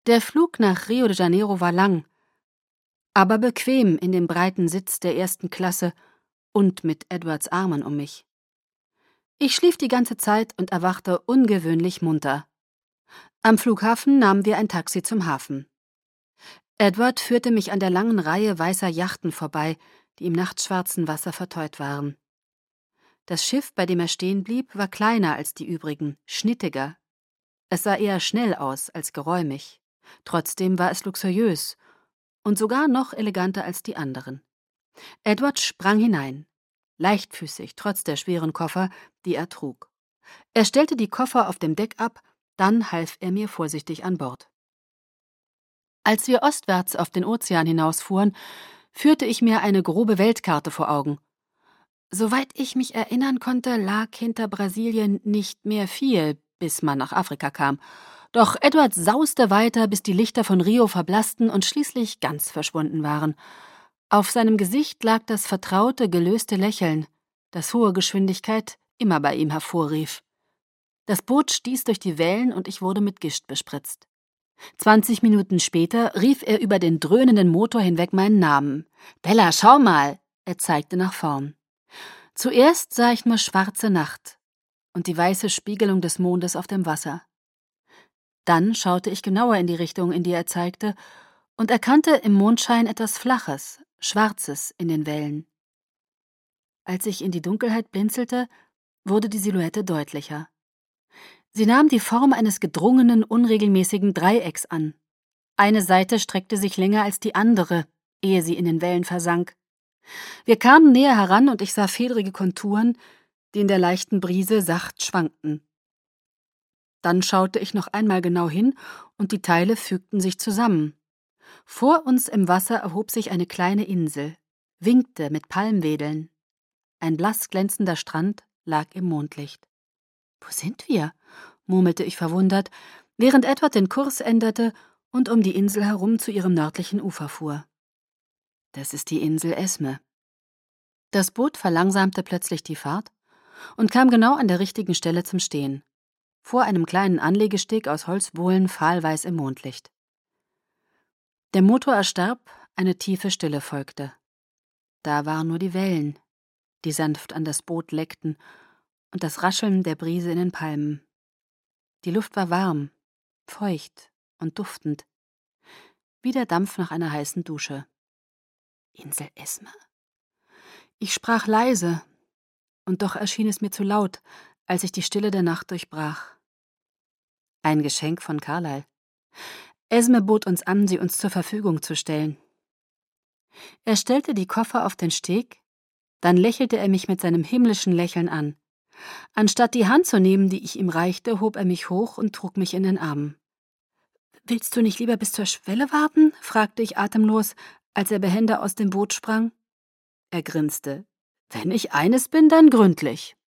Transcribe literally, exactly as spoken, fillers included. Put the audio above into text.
Der Flug nach Rio de Janeiro war lang, aber bequem in dem breiten Sitz der ersten Klasse und mit Edwards Armen um mich. Ich schlief die ganze Zeit und erwachte ungewöhnlich munter. Am Flughafen nahmen wir ein Taxi zum Hafen. Edward führte mich an der langen Reihe weißer Yachten vorbei, die im nachtschwarzen Wasser verteut waren. Das Schiff, bei dem er stehen blieb, war kleiner als die übrigen, schnittiger. Es sah eher schnell aus als geräumig. Trotzdem war es luxuriös und sogar noch eleganter als die anderen. Edward sprang hinein, leichtfüßig, trotz der schweren Koffer, die er trug. Er stellte die Koffer auf dem Deck ab, dann half er mir vorsichtig an Bord. Als wir ostwärts auf den Ozean hinausfuhren, führte ich mir eine grobe Weltkarte vor Augen. Soweit ich mich erinnern konnte, lag hinter Brasilien nicht mehr viel, bis man nach Afrika kam. Doch Edward sauste weiter, bis die Lichter von Rio verblassten und schließlich ganz verschwunden waren. Auf seinem Gesicht lag das vertraute, gelöste Lächeln, das hohe Geschwindigkeit immer bei ihm hervorrief. Das Boot stieß durch die Wellen und ich wurde mit Gischt bespritzt. Zwanzig Minuten später rief er über den dröhnenden Motor hinweg meinen Namen. »Bella, schau mal!« Er zeigte nach vorn. Zuerst sah ich nur schwarze Nacht und die weiße Spiegelung des Mondes auf dem Wasser. Dann schaute ich genauer in die Richtung, in die er zeigte, und erkannte im Mondschein etwas Flaches, Schwarzes in den Wellen. Als ich in die Dunkelheit blinzelte, wurde die Silhouette deutlicher. Sie nahm die Form eines gedrungenen, unregelmäßigen Dreiecks an. Eine Seite streckte sich länger als die andere, ehe sie in den Wellen versank. Wir kamen näher heran und ich sah fedrige Konturen, die in der leichten Brise sacht schwankten. Dann schaute ich noch einmal genau hin und die Teile fügten sich zusammen. Vor uns im Wasser erhob sich eine kleine Insel, winkte mit Palmwedeln. Ein blass glänzender Strand lag im Mondlicht. »Wo sind wir?« murmelte ich verwundert, während Edward den Kurs änderte und um die Insel herum zu ihrem nördlichen Ufer fuhr. »Das ist die Insel Esme.« Das Boot verlangsamte plötzlich die Fahrt und kam genau an der richtigen Stelle zum Stehen, vor einem kleinen Anlegesteg aus Holzbohlen, fahlweiß im Mondlicht. Der Motor erstarb, eine tiefe Stille folgte. Da waren nur die Wellen, die sanft an das Boot leckten, und das Rascheln der Brise in den Palmen. Die Luft war warm, feucht und duftend, wie der Dampf nach einer heißen Dusche. Insel Esme. Ich sprach leise, und doch erschien es mir zu laut, als ich die Stille der Nacht durchbrach. Ein Geschenk von Carlyle. Esme bot uns an, sie uns zur Verfügung zu stellen. Er stellte die Koffer auf den Steg, dann lächelte er mich mit seinem himmlischen Lächeln an. Anstatt die Hand zu nehmen, die ich ihm reichte, hob er mich hoch und trug mich in den Arm. »Willst du nicht lieber bis zur Schwelle warten?« fragte ich atemlos, als er behende aus dem Boot sprang. Er grinste. »Wenn ich eines bin, dann gründlich.«